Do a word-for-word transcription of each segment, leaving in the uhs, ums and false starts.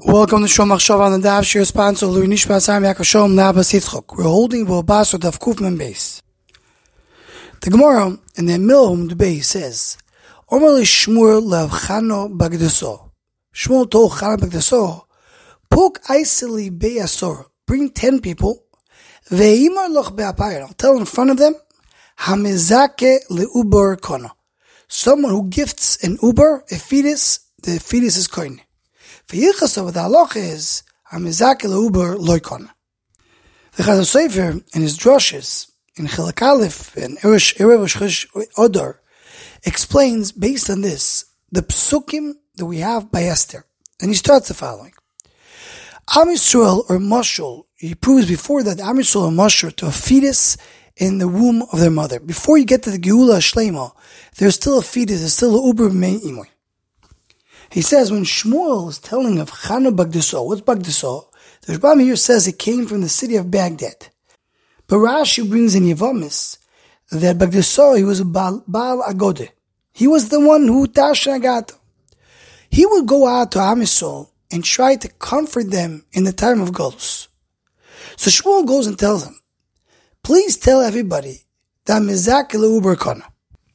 Welcome to Shom Machshava on the Daf. Shir sponsor Lui Nishmas Am Yaakov Shalom Nabas Yitzchok. We're holding Bobas of Kufman base. The Gemara in the Milhum the base says, "Omer li Shmuel lev Chano bagdaso." Shmuel told Chano bagdaso, "Puk aiseli be'asor. Bring ten people. Ve'imar loch be'apayir. I'll tell in front of them, Hamizake le'uber kono. Someone who gifts an uber, a fetus, the fetus is koine. V'yichasa with the halacha is Hamizake le'uber loikon." The Chazal Sofer in his drushes in Chilak Aleph and Erev Shchish Odor explains based on this the psukim that we have by Esther, and he starts the following: Am Yisrael or Mashul. He proves before that Am Yisrael or Mashul to a fetus in the womb of their mother. Before you get to the Geula Shlema, there's still a fetus, there's still a uber mei imoy. He says when Shmuel is telling of Chano Bagdaso, what's Bagdaso? The Rambam here says it came from the city of Baghdad. But Rashi brings in Yevamis that Bagdaso, he was a Baal, Baal Agode. He was the one who Tasha Agato. He would go out to Am Yisrael and try to comfort them in the time of Golus. So Shmuel goes and tells them, please tell everybody that Mizak Uber Kana.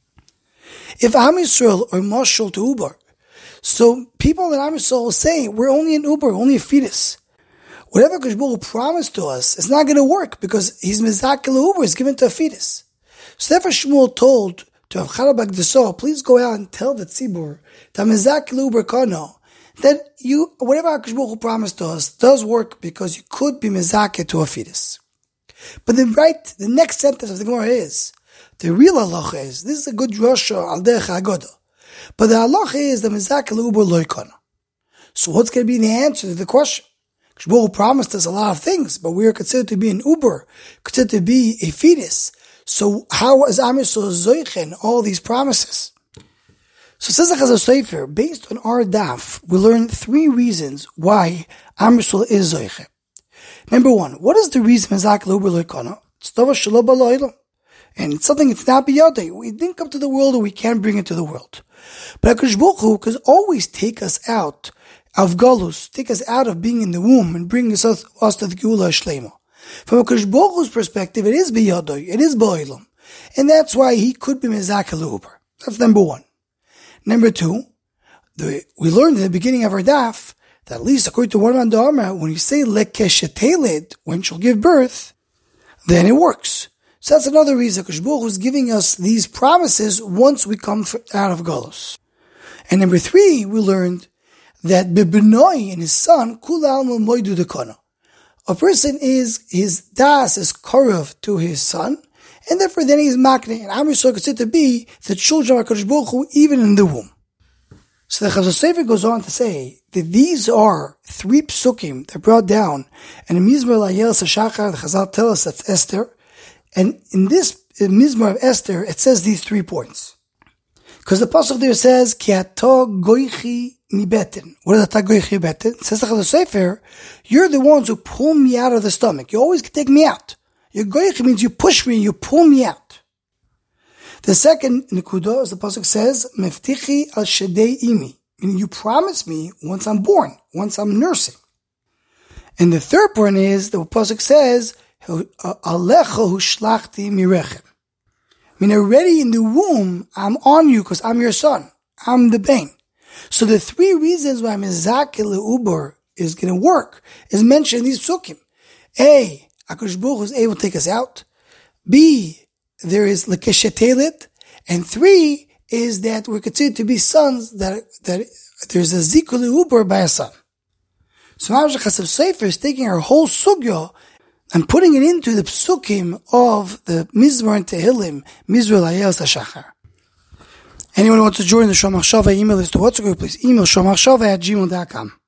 If Am Yisrael or Mashal to Uber, so people in Am Yisrael will say, we're only an Uber, only a fetus. Whatever Kadosh Baruch Hu promised to us, it's not going to work because he's Mizak Uber, is given to a fetus. So therefore Shmuel told to Chano bagdaso, please go out and tell the Tzibur that Mizak Uber Kana, that you, whatever Kadosh Baruch Hu promised to us does work because you could be Mizak to a fetus. But the right, the next sentence of the Gemara is, the real halacha is, this is a good drasha al derech hagoda, but the halacha is the mizak l'uber loikana. So what's going to be the answer to the question? Kadosh Baruch Hu promised us a lot of things, but we are considered to be an uber, considered to be a fetus. So how is Am Yisrael zoichen all these promises? So says the Chazal Sofer, based on our daf, we learn three reasons why Am Yisrael is zoichen. Number one, what is the reason Mizak l'uber loikana? It's tova shelo b'lo'olam. And it's something it's not biyadei. We didn't come to the world or we can't bring it to the world. But HaKadosh Baruch Hu can always take us out of Galus, take us out of being in the womb and bring us, us to the Geula Shlema. From HaKadosh Baruch Hu's perspective, it is biyadei, it is ba'olam. And that's why he could be Mizak l'uber. That's number one. Number two, the, we learned in the beginning of our daf that at least according to one man Dharma, when you say lekesheteled, when she'll give birth, then it works. So that's another reason Kadosh Baruch Hu is giving us these promises once we come out of Galus. And number three, we learned that Bebenoi and his son, Kulal Moidu Dekana. A person is, his das is korav to his son, and therefore then he's makne. And Am Yisrael considered to be the children of Kadosh Baruch Hu even in the womb. So the Chazal Sofer goes on to say that these are three psukim that brought down, and in Mizmor Layel Sashachar, the Chazal tell us that's Esther, and in this in Mizmor of Esther, it says these three points. Because the pasuk there says, Ki ato goichi mibeten. What is ato goichi mibeten? It says the Chazal Sofer, you're the ones who pull me out of the stomach. You always can take me out. Your goichi means you push me, you pull me out. The second nekudah, as the pasuk says, Meftichi al shedei imi, meaning you promise me once I'm born, once I'm nursing. And the third point is the pasuk says, Alecha hu shlachti mirechem. I mean, already in the womb, I'm on you because I'm your son. I'm the bane. So the three reasons why Mizak le'uber is going to work is mentioned in these psukim. A, HaKadosh Baruch Hu is able to take us out. B, there is lekeshetelet, and three is that we're considered to be sons that that there's a zikul uber by a son. So now the Chazal Sofer is taking our whole sugya and putting it into the psukim of the Mizmor and Tehillim, Mizmor Layel Sashachar. Anyone who wants to join the Shom Machshava email list to WhatsApp group, please email shom machshava at gmail dot com.